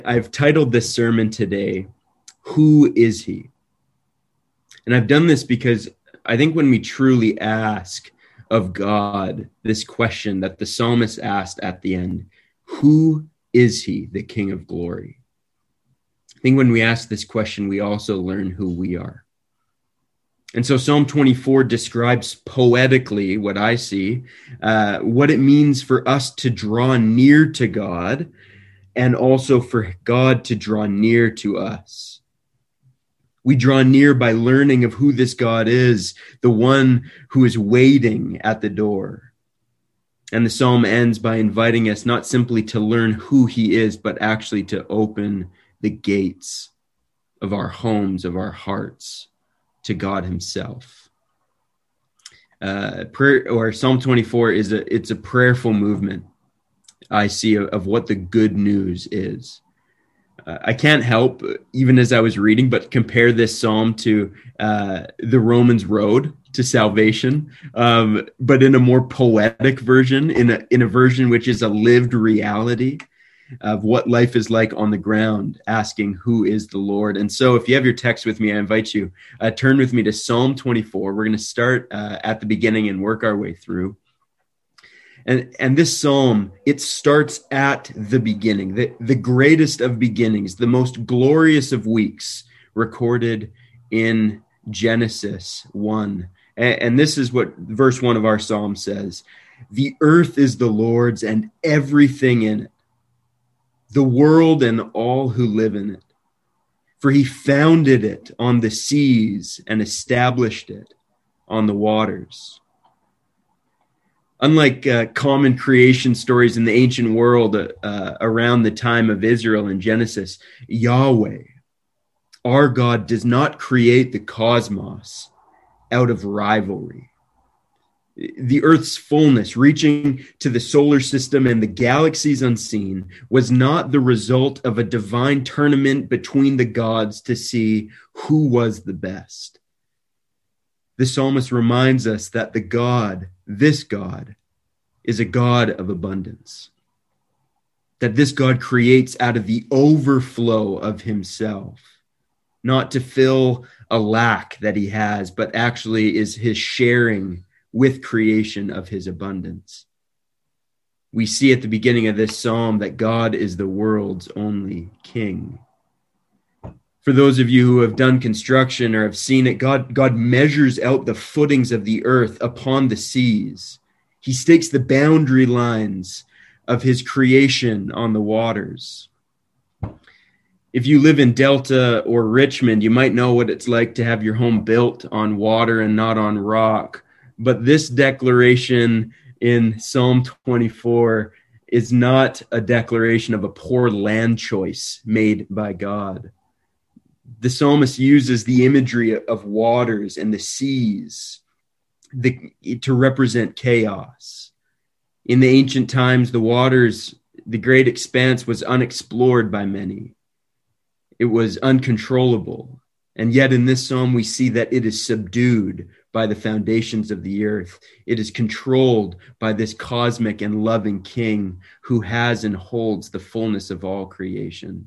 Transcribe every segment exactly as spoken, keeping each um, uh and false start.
I've titled this sermon today, Who is He? And I've done this because I think when we truly ask of God this question that the psalmist asked at the end, who is He, the King of glory? I think when we ask this question, we also learn who we are. And so Psalm twenty-four describes poetically what I see, uh, what it means for us to draw near to God, and also for God to draw near to us. We draw near by learning of who this God is, the one who is waiting at the door. And the psalm ends by inviting us not simply to learn who He is, but actually to open the gates of our homes, of our hearts, to God Himself. Uh, prayer, or Psalm twenty-four is a it's a prayerful movement I see of, of what the good news is. Uh, I can't help, even as I was reading, but compare this psalm to uh, the Romans road to salvation, um, but in a more poetic version, in a in a version which is a lived reality of what life is like on the ground, asking who is the Lord. And so if you have your text with me, I invite you, uh, turn with me to Psalm twenty-four. We're going to start uh, at the beginning and work our way through. And, and this psalm, it starts at the beginning, the, the greatest of beginnings, the most glorious of weeks recorded in Genesis one. And, and this is what verse one of our psalm says: the earth is the Lord's and everything in it, the world and all who live in it. For He founded it on the seas and established it on the waters. Unlike uh, common creation stories in the ancient world uh, around the time of Israel in Genesis, Yahweh, our God, does not create the cosmos out of rivalry. The earth's fullness, reaching to the solar system and the galaxies unseen, was not the result of a divine tournament between the gods to see who was the best. The psalmist reminds us that the God, this God, is a God of abundance. That this God creates out of the overflow of Himself, not to fill a lack that He has, but actually is His sharing with creation of His abundance. We see at the beginning of this psalm that God is the world's only King. For those of you who have done construction or have seen it, God, God measures out the footings of the earth upon the seas. He stakes the boundary lines of His creation on the waters. If you live in Delta or Richmond, you might know what it's like to have your home built on water and not on rock. But this declaration in Psalm twenty-four is not a declaration of a poor land choice made by God. The psalmist uses the imagery of waters and the seas the, to represent chaos. In the ancient times, the waters, the great expanse, was unexplored by many. It was uncontrollable. And yet in this psalm, we see that it is subdued by the foundations of the earth. It is controlled by this cosmic and loving King who has and holds the fullness of all creation.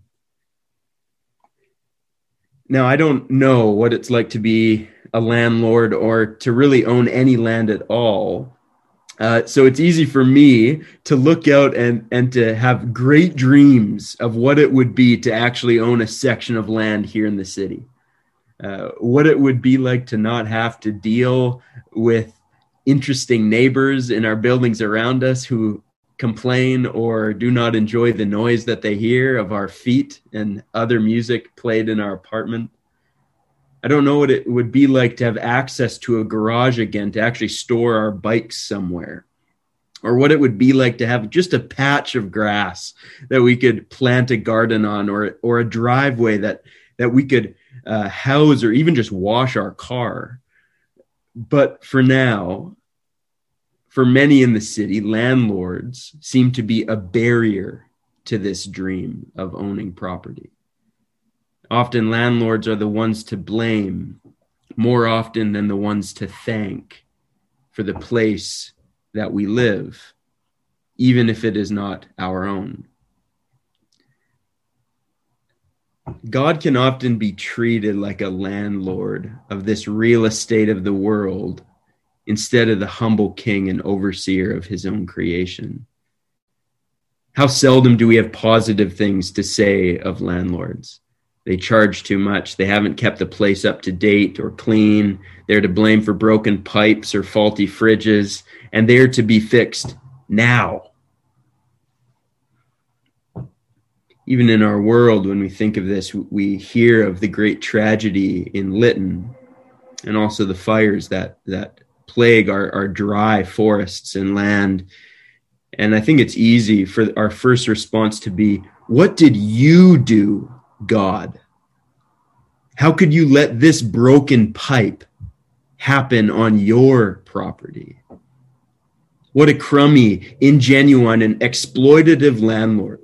Now, I don't know what it's like to be a landlord or to really own any land at all. Uh, so it's easy for me to look out and, and to have great dreams of what it would be to actually own a section of land here in the city. Uh, what it would be like to not have to deal with interesting neighbors in our buildings around us who complain or do not enjoy the noise that they hear of our feet and other music played in our apartment. I don't know what it would be like to have access to a garage again, to actually store our bikes somewhere, or what it would be like to have just a patch of grass that we could plant a garden on, or or a driveway that that we could uh, house or even just wash our car. But for now, for many in the city, landlords seem to be a barrier to this dream of owning property. Often landlords are the ones to blame more often than the ones to thank for the place that we live, even if it is not our own. God can often be treated like a landlord of this real estate of the world instead of the humble king and overseer of his own creation. How seldom do we have positive things to say of landlords? They charge too much. They haven't kept the place up to date or clean. They're to blame for broken pipes or faulty fridges, and they're to be fixed now. Even in our world, when we think of this, we hear of the great tragedy in Lytton and also the fires that, that plague our, our dry forests and land. And I think it's easy for our first response to be, what did you do, God? How could you let this broken pipe happen on your property? What a crummy, ingenuine, and exploitative landlord.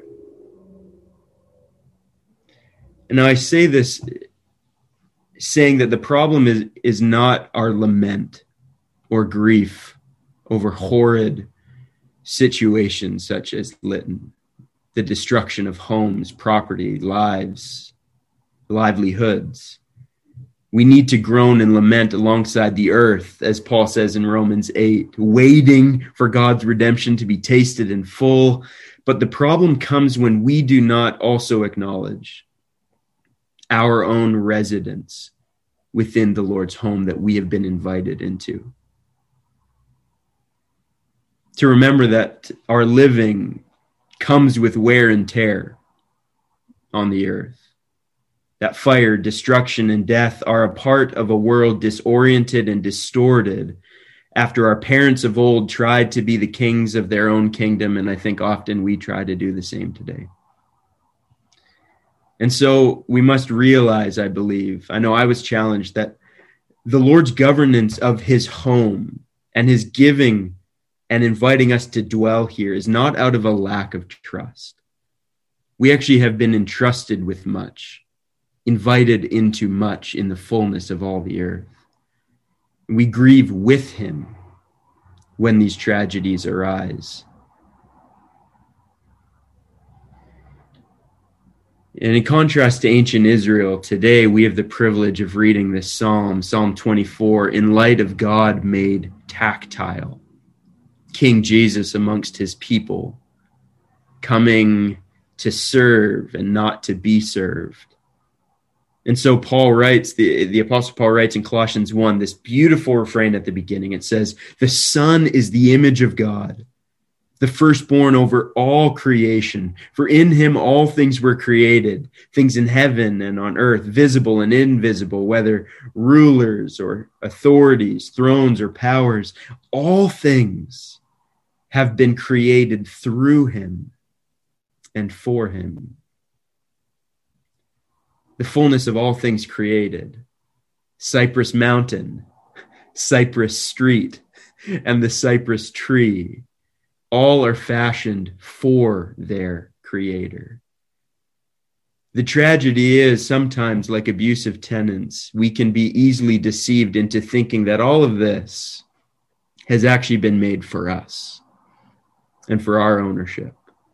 And now I say this saying that the problem is, is not our lament or grief over horrid situations such as Lytton, the destruction of homes, property, lives, livelihoods. We need to groan and lament alongside the earth, as Paul says in Romans eight, waiting for God's redemption to be tasted in full. But the problem comes when we do not also acknowledge our own residence within the Lord's home that we have been invited into. To remember that our living comes with wear and tear on the earth. That fire, destruction, and death are a part of a world disoriented and distorted after our parents of old tried to be the kings of their own kingdom, and I think often we try to do the same today. And so we must realize, I believe, I know I was challenged, that the Lord's governance of his home and his giving and inviting us to dwell here is not out of a lack of trust. We actually have been entrusted with much, invited into much in the fullness of all the earth. We grieve with him when these tragedies arise. And in contrast to ancient Israel, today we have the privilege of reading this psalm, Psalm twenty-four, in light of God made tactile, King Jesus amongst his people, coming to serve and not to be served. And so Paul writes, the, the Apostle Paul writes in Colossians one, this beautiful refrain at the beginning. It says, the Son is the image of God, the firstborn over all creation. For in him all things were created, things in heaven and on earth, visible and invisible, whether rulers or authorities, thrones or powers. All things have been created through him and for him. The fullness of all things created, Cypress Mountain, Cypress Street, and the cypress tree, all are fashioned for their creator. The tragedy is sometimes, like abusive tenants, we can be easily deceived into thinking that all of this has actually been made for us and for our ownership.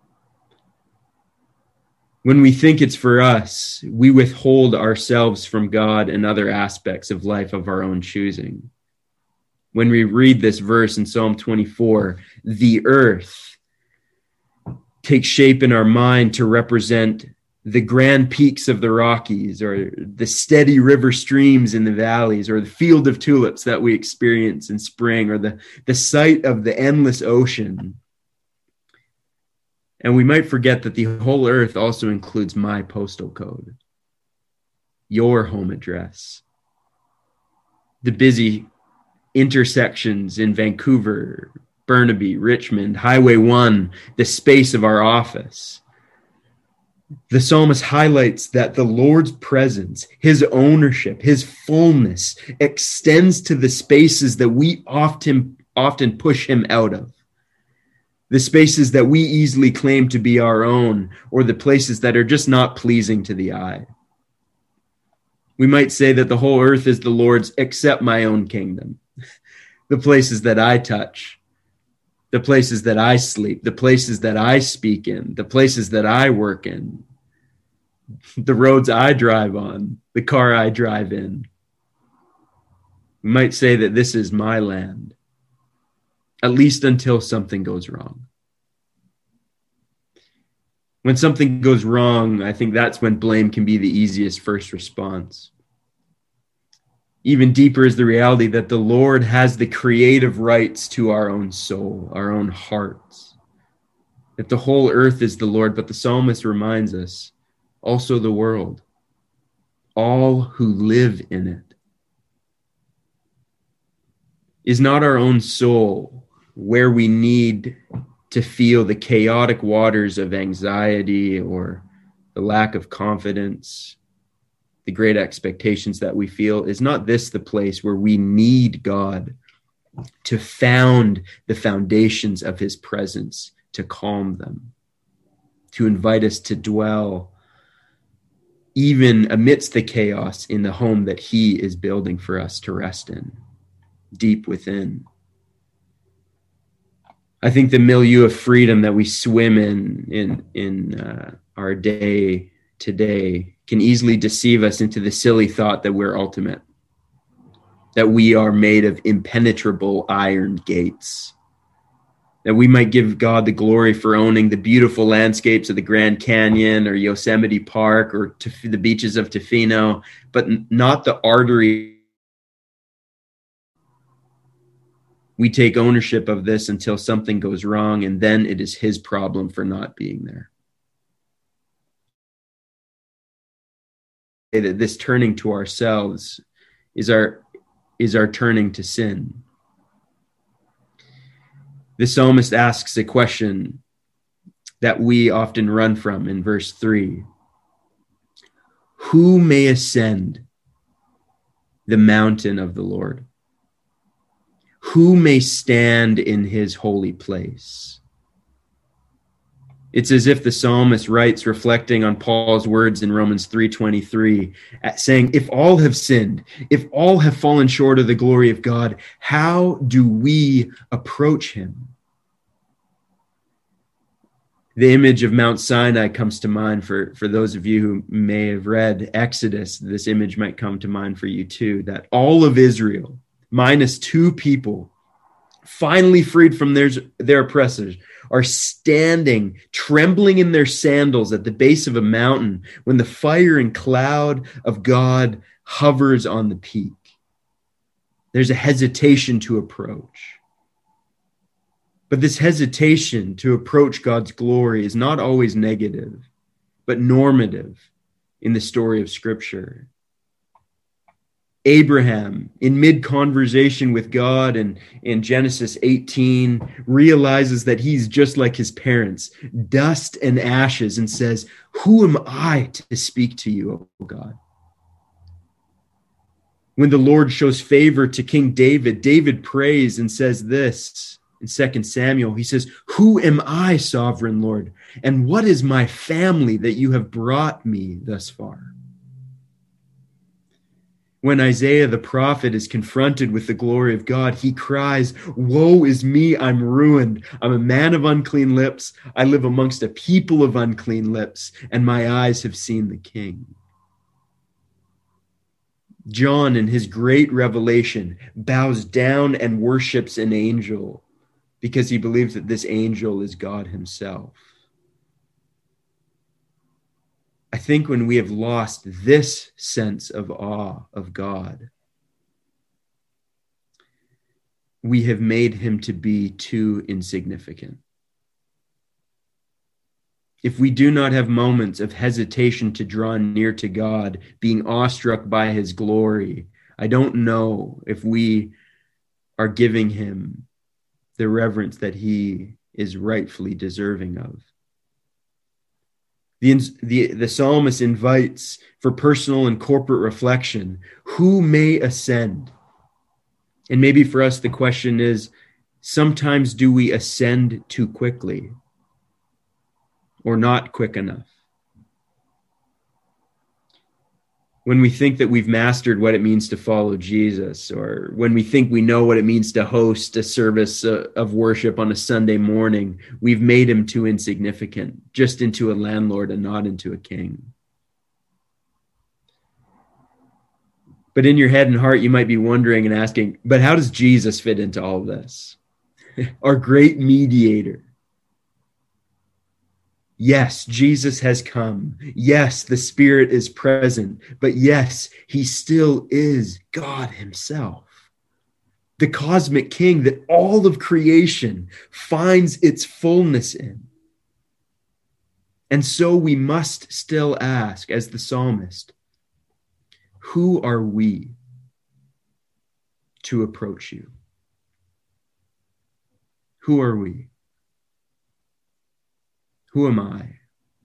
When we think it's for us, we withhold ourselves from God and other aspects of life of our own choosing. When we read this verse in Psalm twenty-four, the earth takes shape in our mind to represent the grand peaks of the Rockies, or the steady river streams in the valleys, or the field of tulips that we experience in spring, or the, the sight of the endless ocean. And we might forget that the whole earth also includes my postal code, your home address, the busy intersections in Vancouver, Burnaby, Richmond, Highway one, the space of our office. The psalmist highlights that the Lord's presence, his ownership, his fullness extends to the spaces that we often, often push him out of. The spaces that we easily claim to be our own, or the places that are just not pleasing to the eye. We might say that the whole earth is the Lord's except my own kingdom. The places that I touch, the places that I sleep, the places that I speak in, the places that I work in. the roads I drive on, the car I drive in. We might say that this is my land, at least until something goes wrong. When something goes wrong, I think that's when blame can be the easiest first response. Even deeper is the reality that the Lord has the creative rights to our own soul, our own hearts. That the whole earth is the Lord, but the psalmist reminds us, also the world, all who live in it. Is not our own soul where we need to feel the chaotic waters of anxiety or the lack of confidence, the great expectations that we feel? Is not this the place where we need God to found the foundations of his presence, to calm them, to invite us to dwell even amidst the chaos in the home that he is building for us to rest in, deep within? I think the milieu of freedom that we swim in in in uh, our day today can easily deceive us into the silly thought that we're ultimate, that we are made of impenetrable iron gates, that we might give God the glory for owning the beautiful landscapes of the Grand Canyon or Yosemite Park or to the beaches of Tofino, but not the artery. We take ownership of this until something goes wrong, and then it is his problem for not being there. That this turning to ourselves is our is our turning to sin. The psalmist asks a question that we often run from in verse three. Who may ascend the mountain of the Lord? Who may stand in his holy place? It's as if the psalmist writes, reflecting on Paul's words in Romans three twenty-three, saying, if all have sinned, if all have fallen short of the glory of God, how do we approach him? The image of Mount Sinai comes to mind for, for those of you who may have read Exodus. This image might come to mind for you too, that all of Israel, minus two people, finally freed from their, their oppressors, are standing, trembling in their sandals at the base of a mountain when the fire and cloud of God hovers on the peak. There's a hesitation to approach. But this hesitation to approach God's glory is not always negative, but normative in the story of Scripture. Abraham, in mid-conversation with God and in Genesis eighteen, realizes that he's just like his parents, dust and ashes, and says, who am I to speak to you, O God? When the Lord shows favor to King David, David prays and says this in Second Samuel. He says, who am I, sovereign Lord? And what is my family that you have brought me thus far? When Isaiah the prophet is confronted with the glory of God, he cries, woe is me, I'm ruined. I'm a man of unclean lips. I live amongst a people of unclean lips, and my eyes have seen the King. John, in his great revelation, bows down and worships an angel because he believes that this angel is God himself. I think when we have lost this sense of awe of God, we have made him to be too insignificant. If we do not have moments of hesitation to draw near to God, being awestruck by his glory, I don't know if we are giving him the reverence that he is rightfully deserving of. The, the, the psalmist invites for personal and corporate reflection, who may ascend? And maybe for us, the question is, sometimes do we ascend too quickly or not quick enough? When we think that we've mastered what it means to follow Jesus, or when we think we know what it means to host a service uh, of worship on a Sunday morning, we've made him too insignificant, just into a landlord and not into a king. But in your head and heart, you might be wondering and asking, but how does Jesus fit into all of this? Our great mediator. Yes, Jesus has come. Yes, the Spirit is present. But yes, he still is God himself, the cosmic king that all of creation finds its fullness in. And so we must still ask, as the psalmist, who are we to approach you? Who are we? Who am I?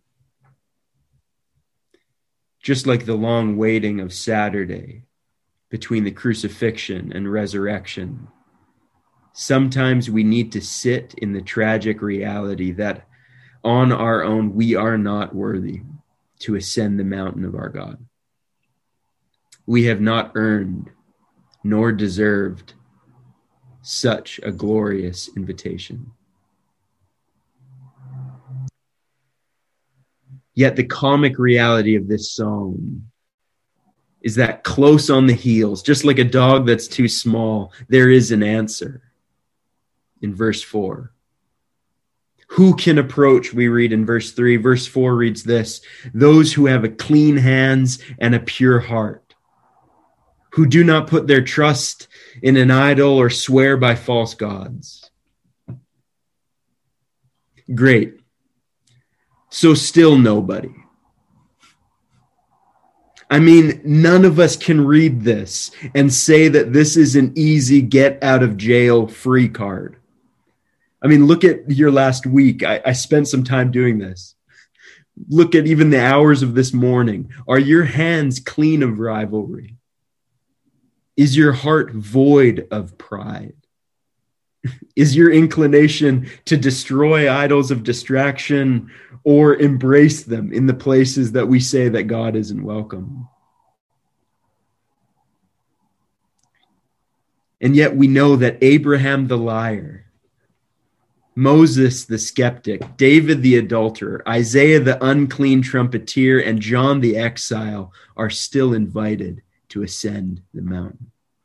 Just like the long waiting of Saturday between the crucifixion and resurrection, sometimes we need to sit in the tragic reality that on our own we are not worthy to ascend the mountain of our God. We have not earned nor deserved such a glorious invitation. Yet the comic reality of this psalm is that close on the heels, just like a dog that's too small, there is an answer. In verse four, who can approach, we read in verse three. Verse four reads this: those who have a clean hands and a pure heart, who do not put their trust in an idol or swear by false gods. Great. So still nobody. I mean, none of us can read this and say that this is an easy get out of jail free card. I mean, look at your last week. I, I spent some time doing this. Look at even the hours of this morning. Are your hands clean of rivalry? Is your heart void of pride? Is your inclination to destroy idols of distraction or embrace them in the places that we say that God isn't welcome? And yet we know that Abraham the liar, Moses the skeptic, David the adulterer, Isaiah the unclean trumpeter, and John the exile are still invited to ascend the mountain.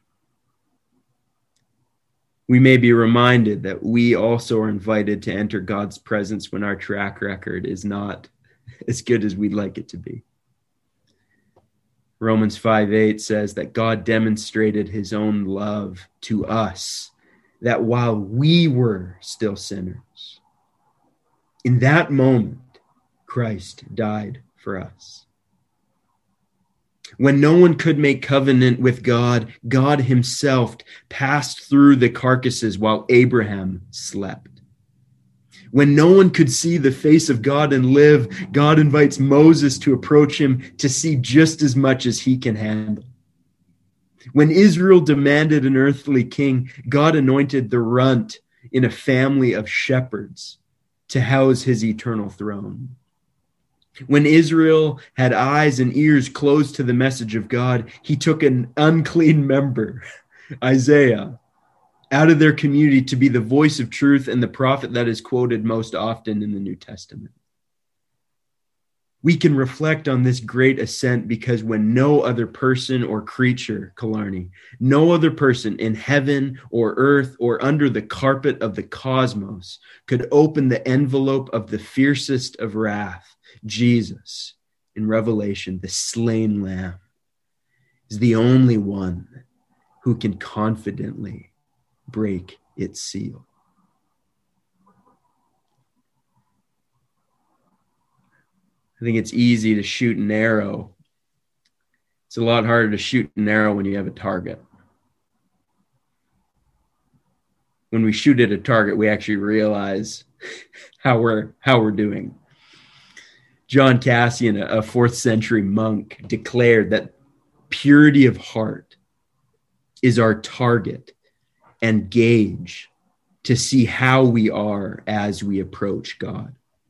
We may be reminded that we also are invited to enter God's presence when our track record is not as good as we'd like it to be. Romans five eight says that God demonstrated his own love to us, that while we were still sinners, in that moment, Christ died for us. When no one could make covenant with God, God himself passed through the carcasses while Abraham slept. When no one could see the face of God and live, God invites Moses to approach him to see just as much as he can handle. When Israel demanded an earthly king, God anointed the runt in a family of shepherds to house his eternal throne. When Israel had eyes and ears closed to the message of God, he took an unclean member, Isaiah, out of their community to be the voice of truth and the prophet that is quoted most often in the New Testament. We can reflect on this great ascent because when no other person or creature, Killarney, no other person in heaven or earth or under the carpet of the cosmos could open the envelope of the fiercest of wrath, Jesus, in Revelation, the slain Lamb, is the only one who can confidently break its seal. I think it's easy to shoot an arrow. It's a lot harder to shoot an arrow when you have a target. When we shoot at a target, we actually realize how we're how we're doing. John Cassian, a fourth century monk, declared that purity of heart is our target and gauge to see how we are as we approach God.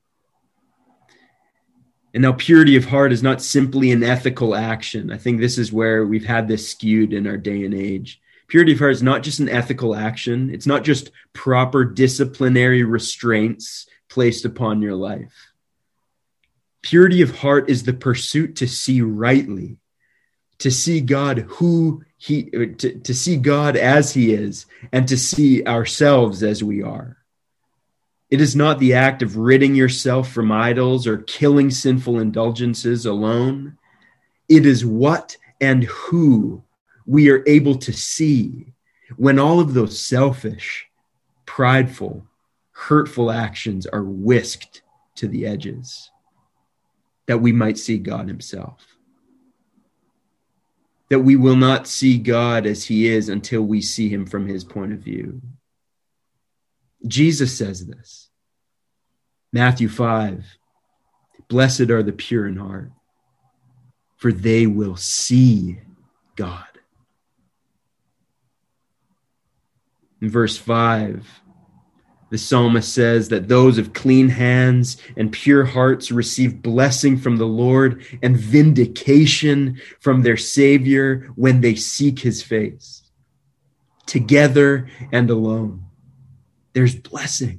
And now purity of heart is not simply an ethical action. I think this is where we've had this skewed in our day and age. Purity of heart is not just an ethical action. It's not just proper disciplinary restraints placed upon your life. Purity of heart is the pursuit to see rightly, to see God who he, to, to see God as he is, and to see ourselves as we are. It is not the act of ridding yourself from idols or killing sinful indulgences alone. It is what and who we are able to see when all of those selfish, prideful, hurtful actions are whisked to the edges, that we might see God himself. That we will not see God as he is until we see him from his point of view. Jesus says this. Matthew five, blessed are the pure in heart, for they will see God. In verse five, the psalmist says that those of clean hands and pure hearts receive blessing from the Lord and vindication from their Savior when they seek his face. Together and alone, there's blessing.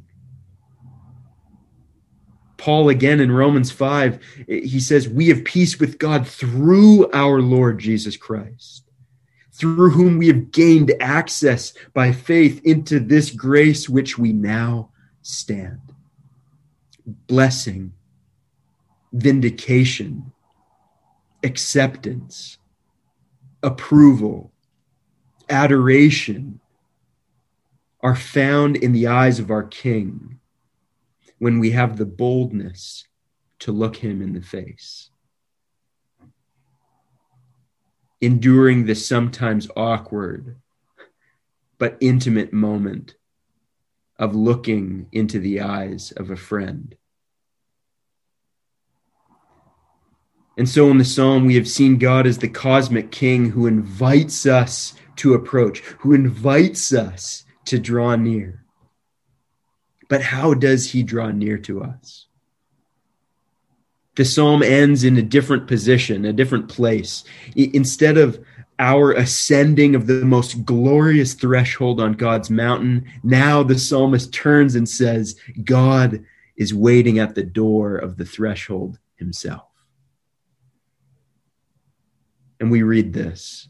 Paul, again in Romans five, he says, we have peace with God through our Lord Jesus Christ, through whom we have gained access by faith into this grace which we now stand. Blessing, vindication, acceptance, approval, adoration are found in the eyes of our King when we have the boldness to look him in the face. Enduring the sometimes awkward but intimate moment of looking into the eyes of a friend. And so in the psalm, we have seen God as the cosmic king who invites us to approach, who invites us to draw near. But how does he draw near to us? The psalm ends in a different position, a different place. Instead of our ascending of the most glorious threshold on God's mountain, now the psalmist turns and says, God is waiting at the door of the threshold himself. And we read this.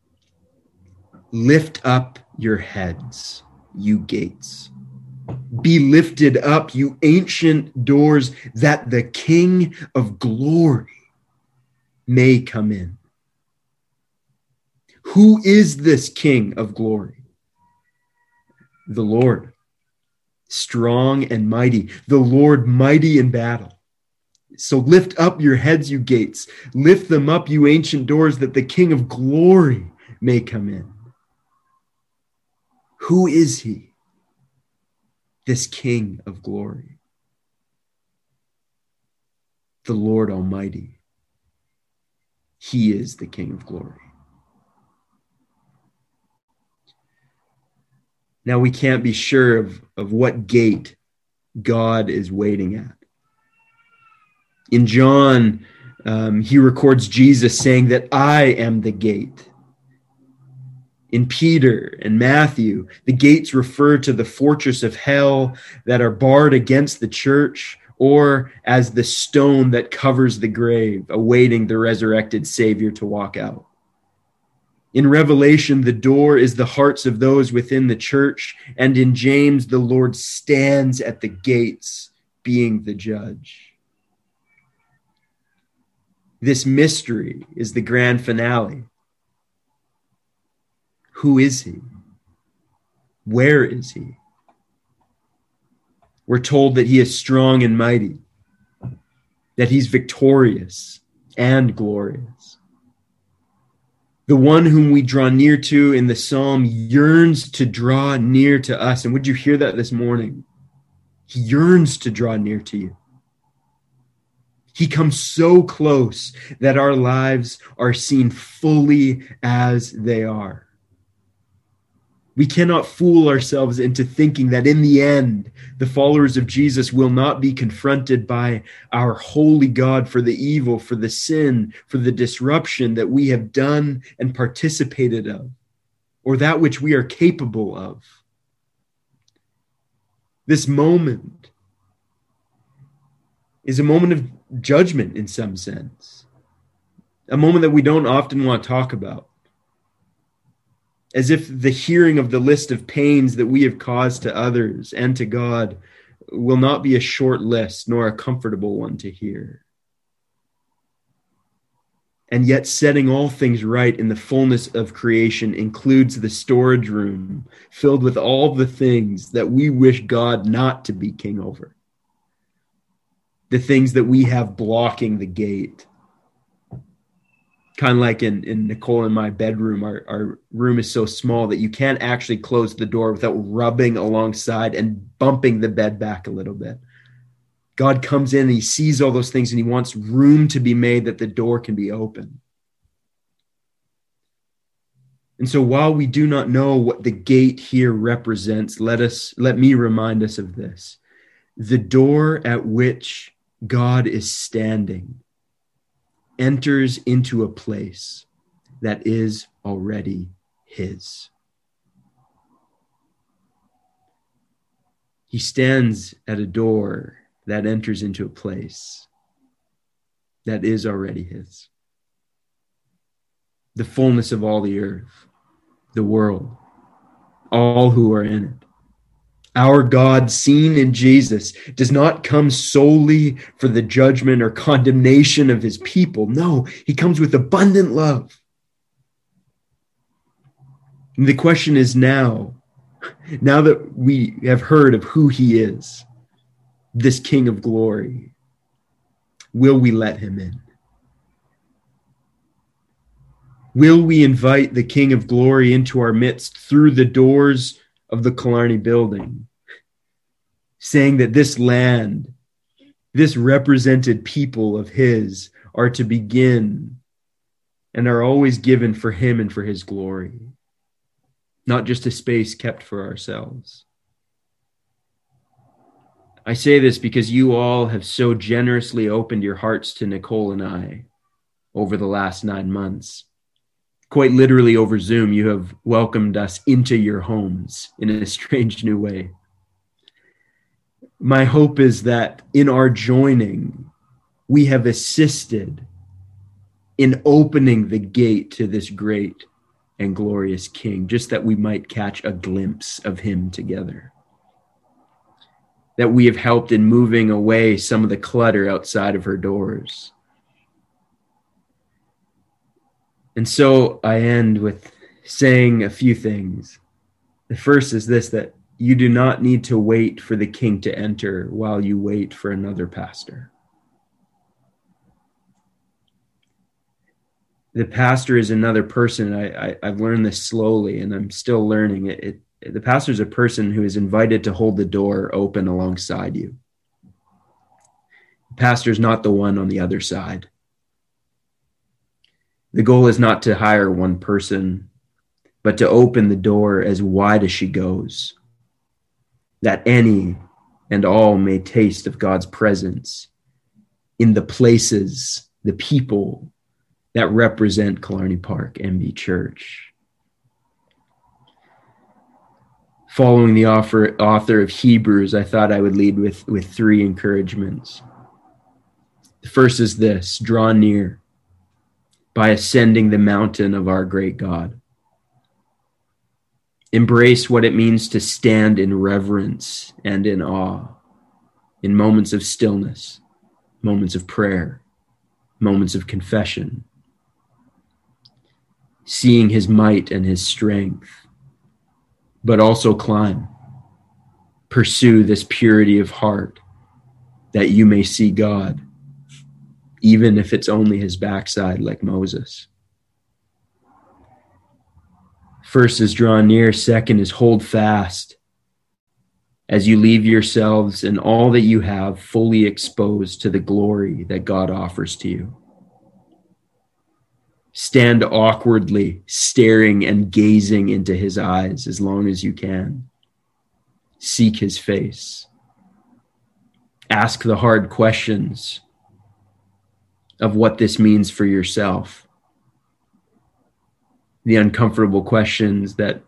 Lift up your heads, you gates. Be lifted up, you ancient doors, that the King of glory may come in. Who is this King of glory? The Lord, strong and mighty, the Lord mighty in battle. So lift up your heads, you gates. Lift them up, you ancient doors, that the King of glory may come in. Who is he? This King of glory, the Lord Almighty. He is the King of glory. Now we can't be sure of, of what gate God is waiting at. In John, um, he records Jesus saying that I am the gate. In Peter and Matthew, the gates refer to the fortress of hell that are barred against the church, or as the stone that covers the grave, awaiting the resurrected Savior to walk out. In Revelation, the door is the hearts of those within the church, and in James, the Lord stands at the gates, being the judge. This mystery is the grand finale. Who is he? Where is he? We're told that he is strong and mighty, that he's victorious and glorious. The one whom we draw near to in the psalm yearns to draw near to us. And would you hear that this morning? He yearns to draw near to you. He comes so close that our lives are seen fully as they are. We cannot fool ourselves into thinking that in the end, the followers of Jesus will not be confronted by our holy God for the evil, for the sin, for the disruption that we have done and participated of, or that which we are capable of. This moment is a moment of judgment in some sense. a moment that we don't often want to talk about, as if the hearing of the list of pains that we have caused to others and to God will not be a short list nor a comfortable one to hear. And yet setting all things right in the fullness of creation includes the storage room filled with all the things that we wish God not to be king over. The things that we have blocking the gate. Kind of like in, in Nicole and my bedroom, our, our room is so small that you can't actually close the door without rubbing alongside and bumping the bed back a little bit. God comes in and he sees all those things and he wants room to be made that the door can be open. And so while we do not know what the gate here represents, let us, let me remind us of this. The door at which God is standing enters into a place that is already his. He stands at a door that enters into a place that is already his. The fullness of all the earth, the world, all who are in it. Our God, seen in Jesus, does not come solely for the judgment or condemnation of his people. No, he comes with abundant love. And the question is now, now that we have heard of who he is, this King of glory, will we let him in? Will we invite the King of glory into our midst through the doors of the Killarney building, saying that this land, this represented people of his, are to begin and are always given for him and for his glory, not just a space kept for ourselves. I say this because you all have so generously opened your hearts to Nicole and I over the last nine months. Quite literally over Zoom, you have welcomed us into your homes in a strange new way. My hope is that in our joining, we have assisted in opening the gate to this great and glorious King, just that we might catch a glimpse of him together. That we have helped in moving away some of the clutter outside of her doors. And so I end with saying a few things. The first is this, that you do not need to wait for the King to enter while you wait for another pastor. The pastor is another person. I, I, I've learned this slowly, and I'm still learning it. it the pastor is a person who is invited to hold the door open alongside you. The pastor is not the one on the other side. The goal is not to hire one person, but to open the door as wide as she goes, that any and all may taste of God's presence in the places, the people that represent Killarney Park M B Church. Following the author, author of Hebrews, I thought I would lead with, with three encouragements. The first is this: draw near by ascending the mountain of our great God. Embrace what it means to stand in reverence and in awe, in moments of stillness, moments of prayer, moments of confession, seeing his might and his strength, but also climb. Pursue this purity of heart that you may see God, even if it's only his backside like Moses. First is draw near. Second is hold fast as you leave yourselves and all that you have fully exposed to the glory that God offers to you. Stand awkwardly, staring and gazing into his eyes as long as you can. Seek his face. Ask the hard questions of what this means for yourself. The uncomfortable questions that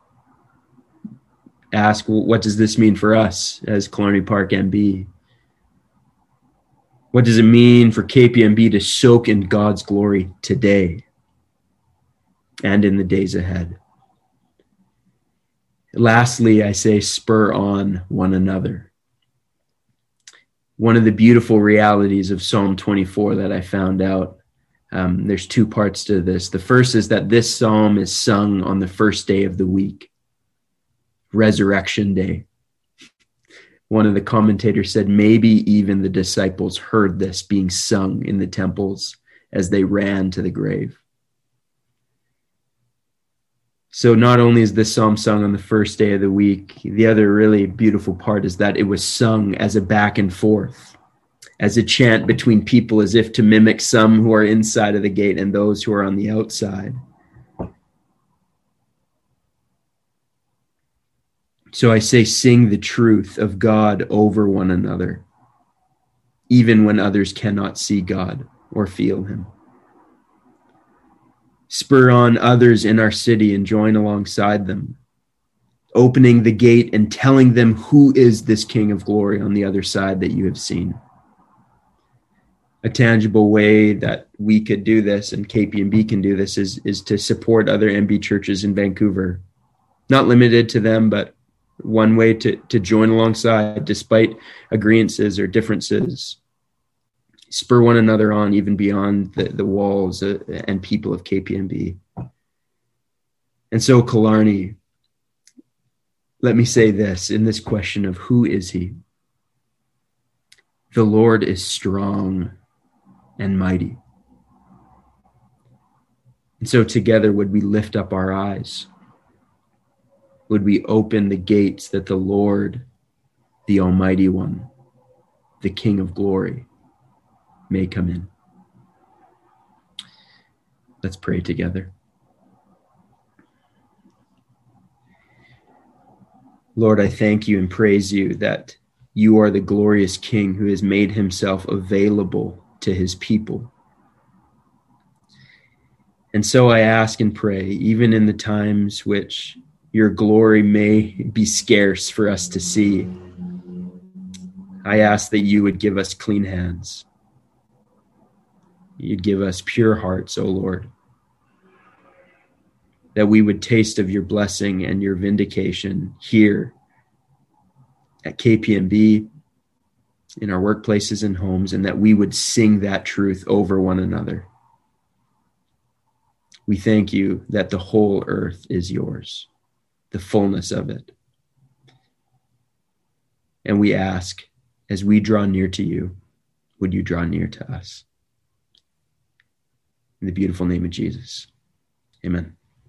ask, well, what does this mean for us as Killarney Park M B? What does it mean for K P M B to soak in God's glory today and in the days ahead? Lastly, I say spur on one another. One of the beautiful realities of Psalm twenty-four that I found out, um, there's two parts to this. The first is that this psalm is sung on the first day of the week, Resurrection Day. One of the commentators said maybe even the disciples heard this being sung in the temples as they ran to the grave. So not only is this psalm sung on the first day of the week, the other really beautiful part is that it was sung as a back and forth, as a chant between people, as if to mimic some who are inside of the gate and those who are on the outside. So I say, sing the truth of God over one another, even when others cannot see God or feel him. Spur on others in our city and join alongside them, opening the gate and telling them who is this King of Glory on the other side that you have seen. A tangible way that we could do this, and K P M B can do this, is, is to support other M B churches in Vancouver. Not limited to them, but one way to, to join alongside despite agreeances or differences. Spur one another on even beyond the, the walls uh, and people of K P M B. And so, Killarney, let me say this in this question of who is he? The Lord is strong and mighty. And so together, would we lift up our eyes? Would we open the gates that the Lord, the Almighty One, the King of Glory, may come in? Let's pray together. Lord, I thank you and praise you that you are the glorious King who has made himself available to his people. And so I ask and pray, even in the times which your glory may be scarce for us to see, I ask that you would give us clean hands. You'd give us pure hearts, O Lord, that we would taste of your blessing and your vindication here at K P M B, in our workplaces and homes, and that we would sing that truth over one another. We thank you that the whole earth is yours, the fullness of it. And we ask, as we draw near to you, would you draw near to us? In the beautiful name of Jesus, amen.